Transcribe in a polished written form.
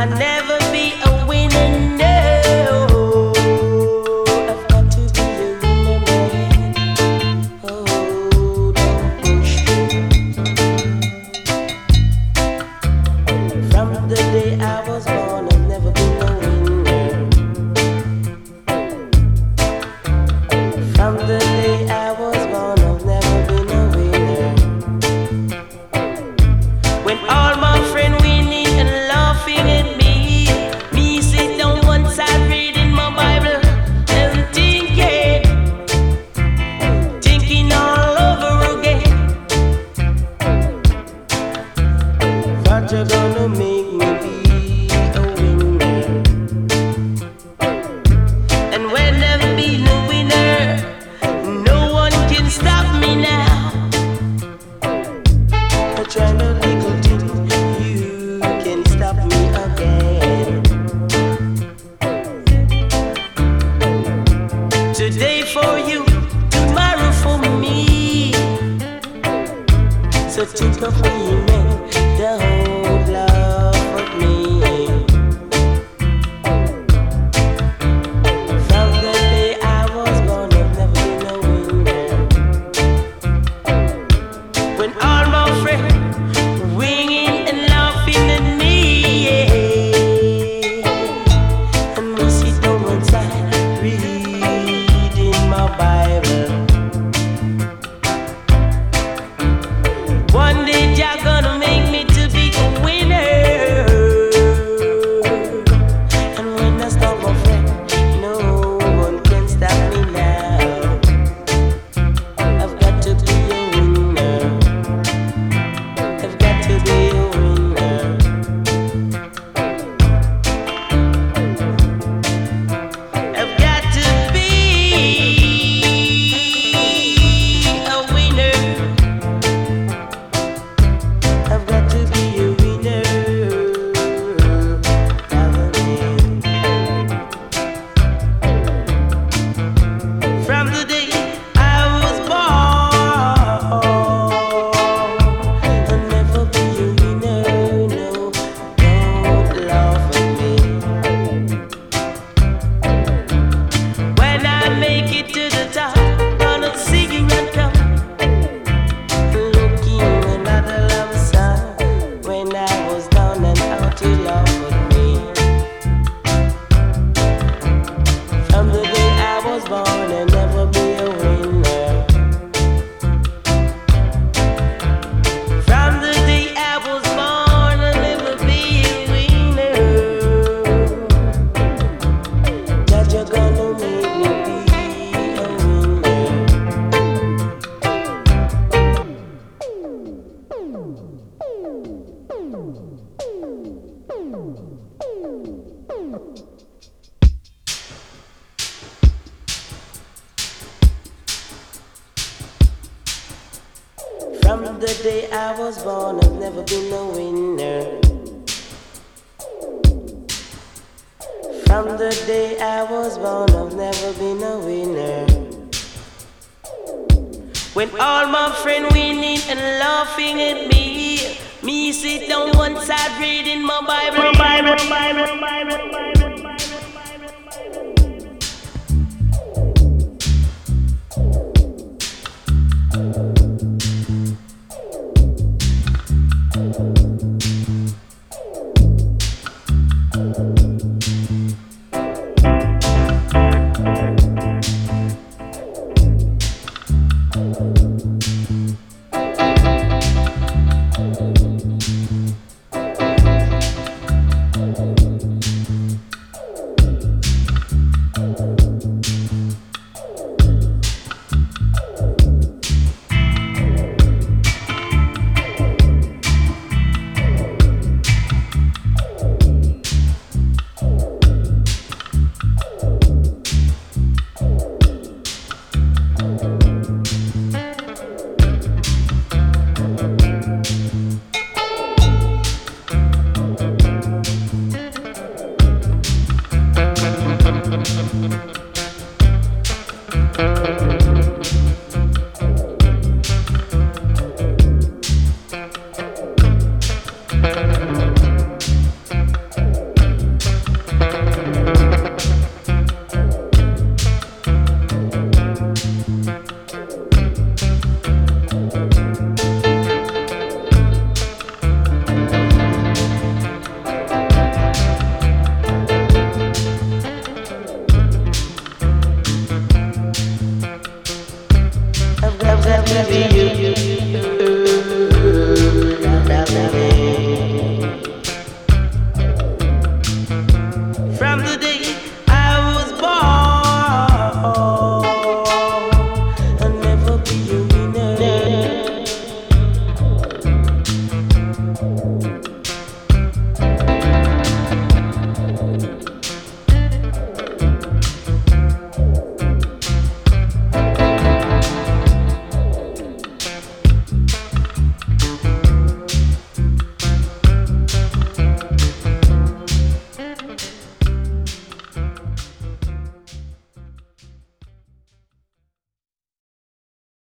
never be a winner, no. I've got to be a winner, man. Oh, don't push me. From the day I was born, I've never been a winner. From the day I was born, I've never been a winner. When all my friends winning and laughing at me, me sit down one side reading my Bible and thinking all over again. What you gonna make me be a winner? And when I've been a winner, no one can stop me now. I try no legal thing, you can stop me again. Today for you, tomorrow for me. So think of me, man, the whole love of me. From the day I was born, I've never been a winner. When all my friends winging and laughing at me, yeah. And we sit down one side reading my Bible. One day Jah gonna make me to be a winner. And when I stop my friend, no one can stop me now. I've got to be a winner. I've got to be a winner. I've got to be a winner. I've got to be a winner. From the day I was born, I'll never be a winner. No, don't laugh at me. When I make it to the top, gonna sing and come. Looking another love song. When I was down and out, you laugh at me. From the day I was born, I'll never be a winner. From the day I was born, I'll never be a winner. That you're gonna make me be a winner. From the day I was born, I've never been a winner. From the day I was born, I've never been a winner. When all my friends winning and laughing at me, me sit down one side reading my Bible.